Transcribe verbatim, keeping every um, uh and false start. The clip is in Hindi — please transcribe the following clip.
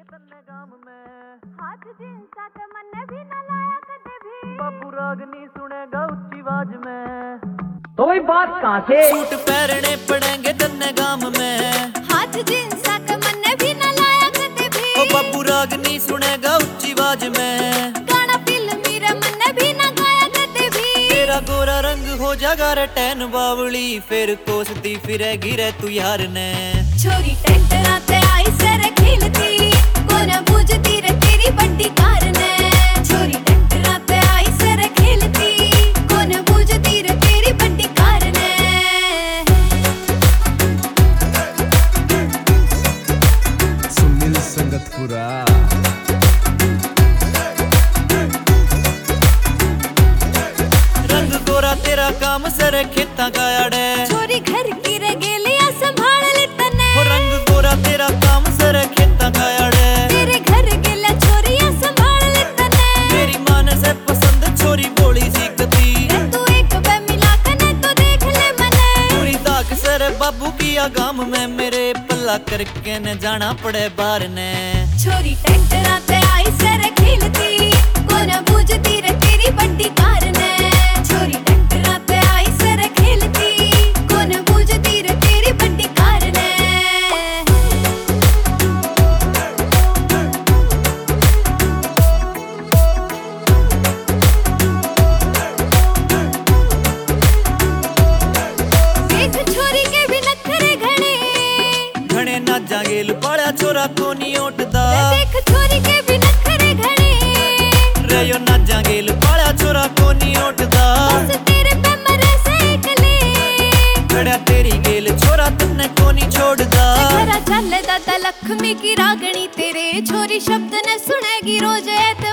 तन्ने गाम में हाथ जिनसा ते मन्ने भी न लाया कदे भी। बाबू रागनी सुनेगा उच्ची आवाज में। तो वही बात कहाँ से? सूट पहनने पड़ेंगे तन्ने गाम में। हाथ जिनसा ते मन्ने भी न लाया कदे भी। ओ बाबू रागनी सुनेगा उच्ची आवाज में। गाना फिल्मी रे मन्ने भी न गाया कदे भी। तेरा गोरा रंग हो जागा रे टैन बावली, फिर कोसती फिरेगी रे तू यार ने। छोरी टेंटरा ते आई सर खिलती, कोन बुझती रे तेरी बड्डी कार ने। छोरी टेंटरा ते आई सर खिलती, कोन बुझती रे तेरी बड्डी कार ने। सुनील संगतपुरा रंग गोरा तेरा काम सर खेता का आड़े। छोरी घर की रे गेलिया संभाल ले तने। हो रंग गोरा तेरा काम सर खेता का आड़े। तेरे घर गेला छोरिया संभाल ले तने। मेरी माँ ने से पसंद छोरी बोली सीखती। तू एक बे मिला कने तो देख ले मने। पूरी ताक सर बाबू की आगाम में, मेरे पल्ला करके न जाना पड़े बाहर ने। छोरी टेंटरा ते आई सर खिलती, कोन बुझती रे तेरी बड्डी कार ने। छोरी टेंटरा ते आई सर खिलती, कोन बुझती रे तेरी बड्डी कार ने। देख छोरी के भी नखरे घणे, घणे ना जागेल पाड़ा छोरा को नहीं उठदा। देख छोरी के भी नखरे घणे, रे यो ना जागेल पाड़ा छोरा को नहीं उठदा। बस तेरे पे मरे से एकले। खड़ा तेरी गेल छोरा तन्ने को नहीं छोड़दा। घरा चल दादा लक्ष्मी की रागणी तेरे, छोरी शब्द ने सुनेगी रोज ऐत